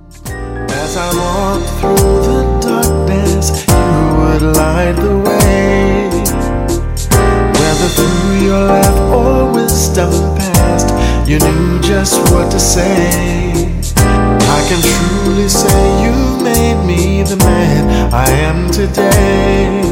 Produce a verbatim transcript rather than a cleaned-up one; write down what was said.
As I walked through the darkness, you would light the way. Whether through your laugh or wisdom past, you knew just what to say. I can truly say you made me the man I am today.